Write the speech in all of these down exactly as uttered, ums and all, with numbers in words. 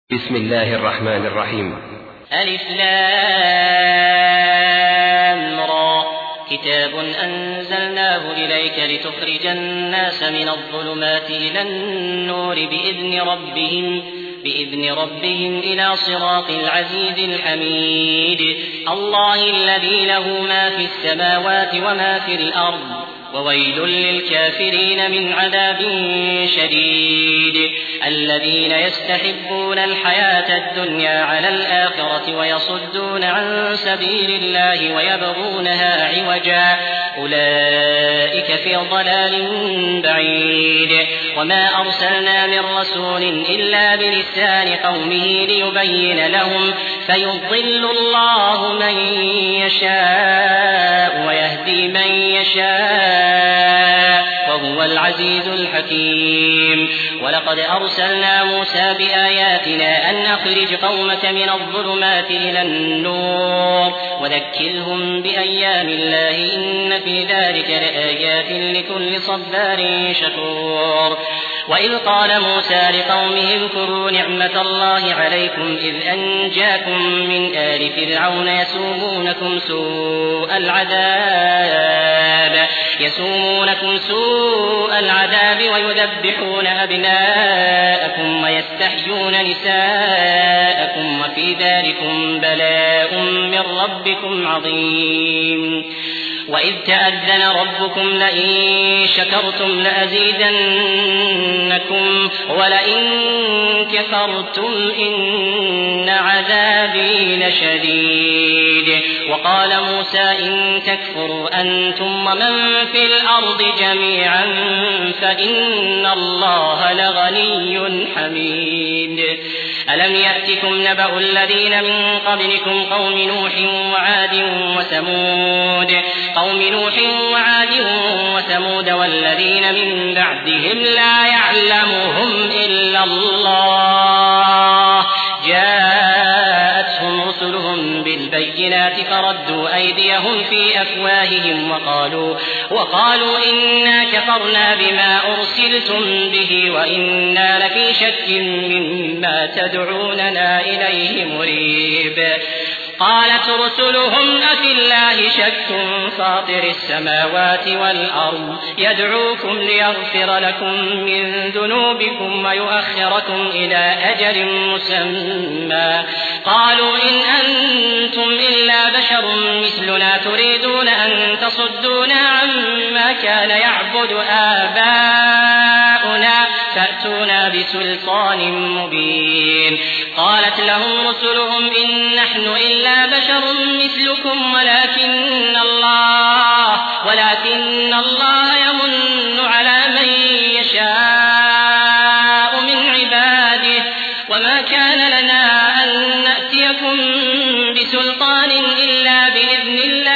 بسم الله الرحمن الرحيم. ألف لام را كتاب أنزلناه إليك لتخرج الناس من الظلمات إلى النور بإذن ربهم بإذن ربهم إلى صراط العزيز الحميد الله الذي له ما في السماوات وما في الأرض وويل للكافرين من عذاب شديد الذين يستحبون الحياة الدنيا على الآخرة ويصدون عن سبيل الله ويبغونها عوجا أولئك في ضلال بعيد وما أرسلنا من رسول إلا بلسان قومه ليبين لهم فيضل الله من يشاء ويهدي من يشاء وهو العزيز الحكيم ولقد أرسلنا موسى بآياتنا أن أخرج قومك من الظلمات إلى النور وذكرهم بأيام الله إن في ذلك لآيات لكل صبار شكور وإذ قال موسى لقومه اذكروا نعمة الله عليكم إذ أنجاكم من آل فرعون يسومونكم سوء العذاب يسومونكم سوء العذاب ويذبحون أبناءكم ويستحيون نساءكم وفي ذلكم بلاء من ربكم عظيم وإذ تأذن ربكم لئن شكرتم لأزيدنكم ولئن كفرتم إن عذابي لشديد وقال موسى إن تكفروا أنتم ومن في الأرض جميعا فإن الله لغني حميد ألم يأتكم نبأ الذين من قبلكم قوم نوح وعاد وثمود قوم نوح وعاد وثمود والذين من بعدهم لا يعلمهم إلا الله جاءتهم رسلهم بالبينات فردوا أيديهم في أفواههم وقالوا, وقالوا إنا كفرنا بما أرسلتم به وإنا لفي شك مما تدعوننا إليه مريب قالت رسلهم أفي الله شك فاطر السماوات والأرض يدعوكم ليغفر لكم من ذنوبكم ويؤخركم إلى أجل مسمى قالوا إن أنتم إلا بشر مثلنا تريدون أن تصدونا عما كان يعبد آباؤنا فأتونا بسلطان مبين قالت لهم رسلهم إن نحن إلا بشر مثلكم ولكن الله ولكن الله يمن على من يشاء من عباده وما كان لنا أن نأتيكم بسلطان إلا بإذن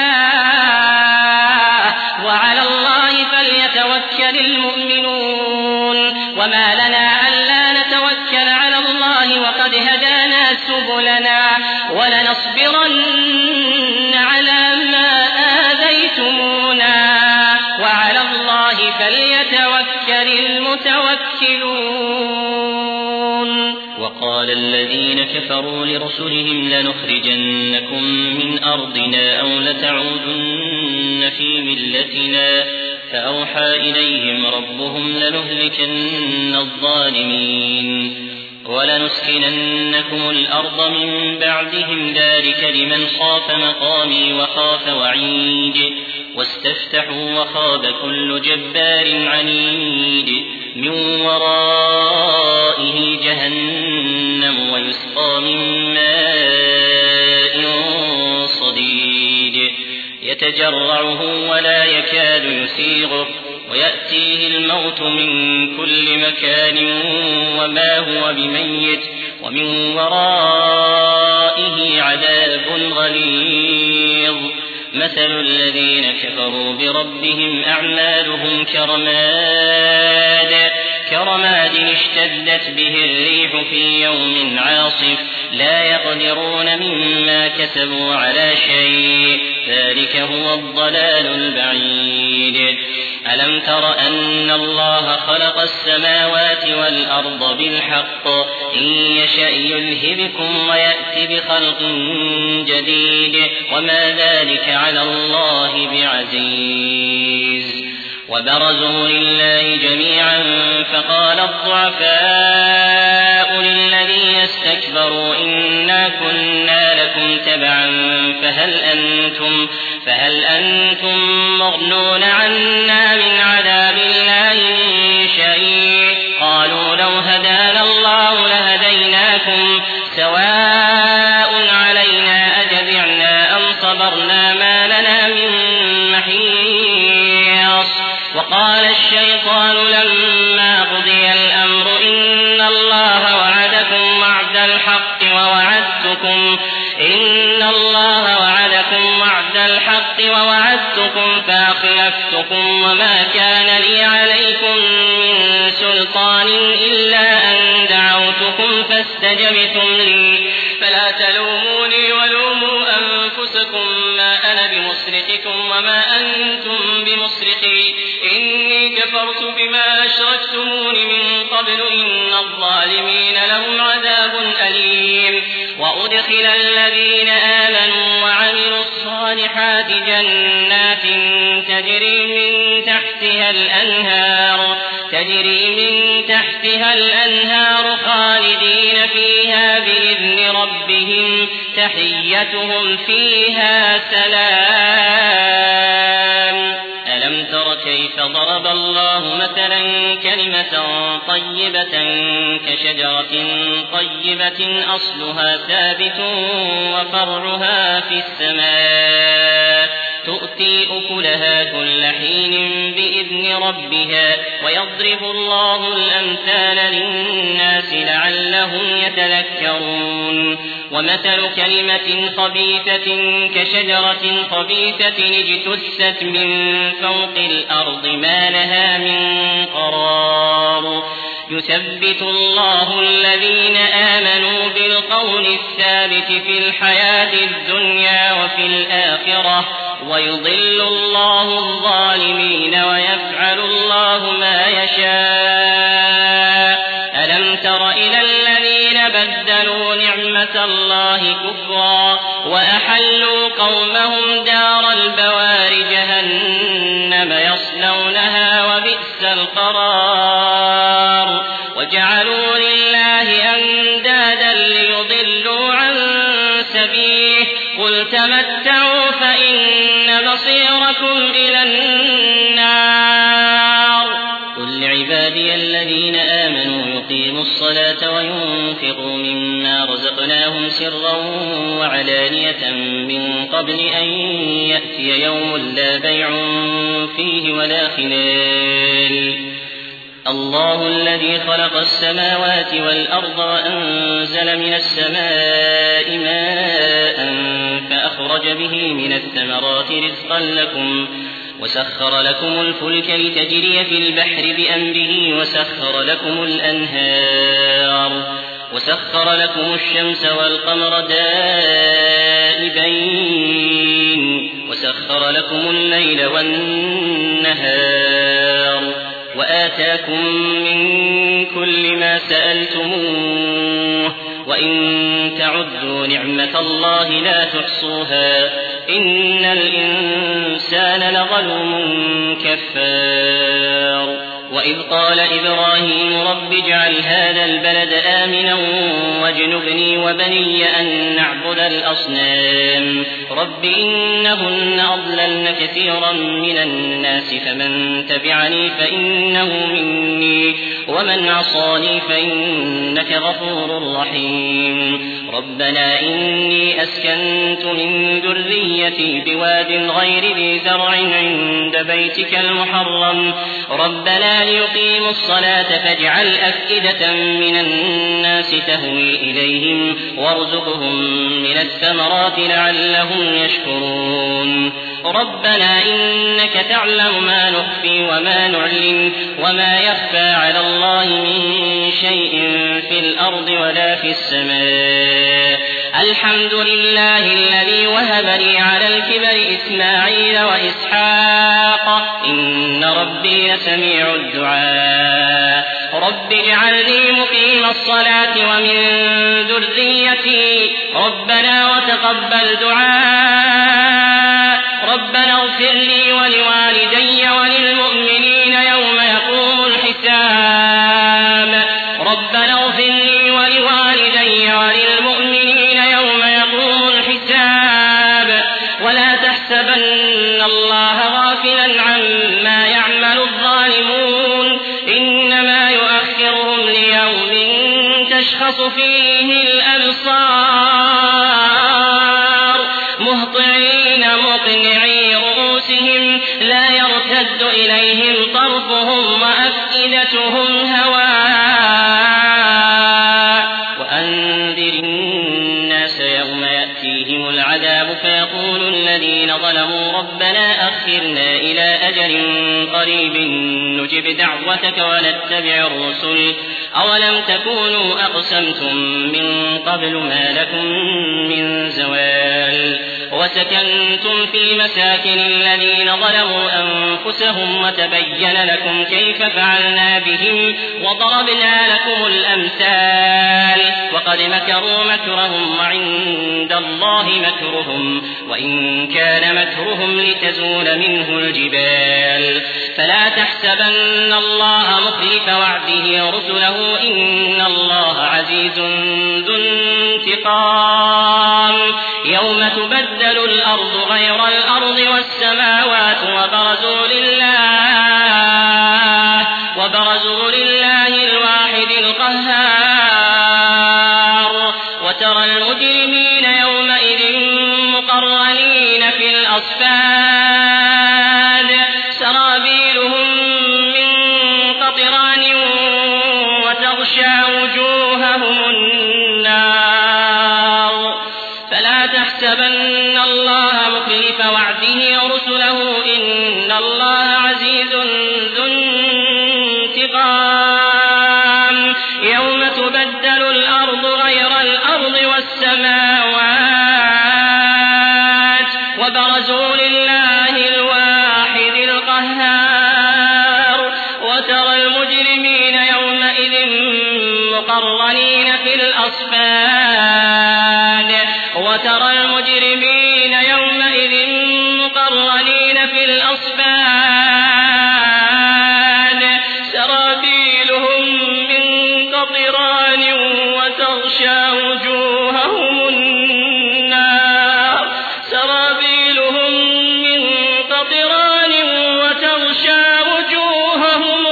الله وعلى الله فليتوكل المؤمنون وما لنا ألا نتوكل على الله وقد هدانا سبلنا ولنصبرن على ما آذيتمونا وعلى الله فليتوكل المتوكلون وقال الذين كفروا لرسلهم لنخرجنكم من أرضنا أو لتعودن في ملتنا فأوحى إليهم ربهم لنهلكن الظالمين ولنسكننكم الأرض من بعدهم ذلك لمن خاف مقامي وخاف وعيد واستفتحوا وخاب كل جبار عنيد من ورائه جهنم ويسقى من ماء صديد يتجرعه ولا يكاد يسيغه ويأتيه الموت من كل مكان وما هو بميت ومن ورائه عذاب غليظ مثل الذين كفروا بربهم أعمالهم كرماد كرماد اشتدت به الريح في يوم عاصف لا يقدرون مما كسبوا على شيء ذلك هو الضلال البعيد ألم تر أن الله خلق السماوات والأرض بالحق إن يشأ يلهبكم ويأتي بخلق جديد وما ذلك على الله بعزيز وبرزوا لله جميعا فقال الضعفاء للذين استكبروا إنا كنا لكم تبعا فهل أنتم, فهل أنتم مغنون عنا من عذاب الله من شيء قالوا لو هدانا الله لهديناكم سواء علينا أجزعنا أم صبرنا ما لنا من محيص وقال الشيطان لما قضي الأمر إن الله وعدكم وعد الحق ووعدتكم إن الله وعدكم وعد الحق ووعدتكم فأخلفتكم وما كان لي عليكم من سلطان إلا أن دعوتكم فاستجبتم لي فلا تلوموني ولوموا أنفسكم ما أنا بمصرخكم وما أنتم بمصرخي إني كفرت بما أشركتمون من قبل إن الظالمين لهم عذاب أليم وأدخل الذين آمنوا وعملوا الصالحات جنات تجري من تحتها الأنهار تجري من تحتها الأنهار خالدين فيها بإذن ربهم تحيتهم فيها سلام ألم تر كيف ضرب الله مثلا كلمة طيبة كشجرة طيبة أصلها ثابت وفرعها في السماء تؤتي أكلها كل حين بإذن ربها ويضرب الله الأمثال للناس لعلهم يتذكرون ومثل كلمة خبيثة كشجرة خبيثة اجتثت من فوق الأرض ما لها من قرار يثبت الله الذين آمنوا بالقول الثابت في الحياة الدنيا وفي الآخرة ويضل الله الظالمين ويفعل الله ما يشاء ألم تر إلى الذين بدلوا نعمة الله كفرا وأحلوا قومهم دار البوار جهنم يصلونها وبئس القرار وجعلوا لله أندادا ليضلوا عن سبيله قل تمتعوا فإن مصيركم إلى النار قل لعبادي الذين آمنوا يقيموا الصلاة وينفقوا مما رزقناهم سرا وعلانية من قبل أن يأتي يوم لا بيع فيه ولا خلال الله الذي خلق السماوات والأرض وأنزل من السماء ماء فأخرج به من الثمرات رزقا لكم وسخر لكم الفلك لتجري في البحر بأمره وسخر لكم الأنهار وسخر لكم الشمس والقمر دائبين وسخر لكم الليل والنهار وآتاكم من كل ما سألتموه وإن تعدوا نعمة الله لا تحصوها إن الإنسان لظلوم كفار وإذ قال إبراهيم رب اجعل هذا البلد آمنا واجنبني وبني أن نعبد الأصنام رب إنهن أضللن كثيرا من الناس فمن تبعني فإنه مني ومن عصاني فإنك غفور رحيم ربنا إني أسكنت من ذريتي بواد غير ذي زرع عند بيتك المحرم ربنا ليقيموا الصلاة فاجعل أفئدة من الناس تهوي إليهم وارزقهم من الثمرات لعلهم يشكرون ربنا إنك تعلم ما نخفي وما نعلن وما يخفى على الله من شيء في الأرض ولا في السماء الحمد لله الذي وهب لي على الكبر إسماعيل وإسحاق إن ربي لسميع الدعاء رب اجعلني مقيم الصلاة ومن ذريتي ربنا وتقبل دعاء ربنا اغفر لي ولوالدي وللمؤمنين يوم يقوم الحساب ربنا اغفر لي ولوالدي وللمؤمنين يوم يقوم الحساب ولا تحسبن الله غافلا عما يعمل الظالمون إنما يؤخرهم ليوم تشخص فيه الأبصار مهطعين مقنعي رؤوسهم لا يرتد إليهم طرفهم وأفئدتهم هواء وأنذر الناس يوم يأتيهم العذاب فيقول الذين ظلموا ربنا أخرنا إلى أجل قريب نجب دعوتك ونتبع الرسل أولم تكونوا أقسمتم من قبل ما لكم من زوال وسكنتم في مساكن الذين ظلموا أنفسهم وتبين لكم كيف فعلنا بهم وضربنا لكم الأمثال وقد مكروا مكرهم وعند الله مكرهم وإن كان مكرهم لتزول منه الجبال فلا تحسبن الله مخلف وعده رسله إن الله عزيز ذو انتقام يوم تبدل الأرض غير الأرض والسماوات وبرزوا لله وبرزوا لله الواحد القهار وترى المجرمين يومئذ مقرنين في الأصفاد سرابيلهم من قطران وتغشى وجوههم النار فلا تحسبن الله مخلف وعده رسله إن الله عزيز ذو انتقام يوم تبدل الأرض غير الأرض والسماوات وبرزوا لله الواحد القهار وترى المجرمين يومئذ مقرنين في الأصفاد وترى المجرمين يومئذ مقرنين في الأصفاد سرابيلهم من قطران وتغشى وجوههم النار سرابيلهم من قطران وتغشى وجوههم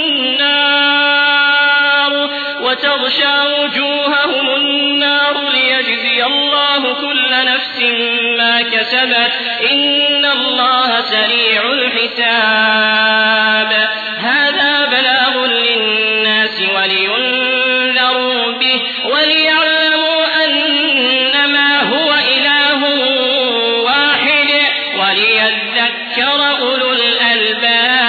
النار وتغشى وجوههم النار ليجزي الله كل نفس ما كسبت إن الله سريع الحساب هذا بلاغ للناس ولينذروا به وليعلموا أنما هو إله واحد وليذكر أولو الألباب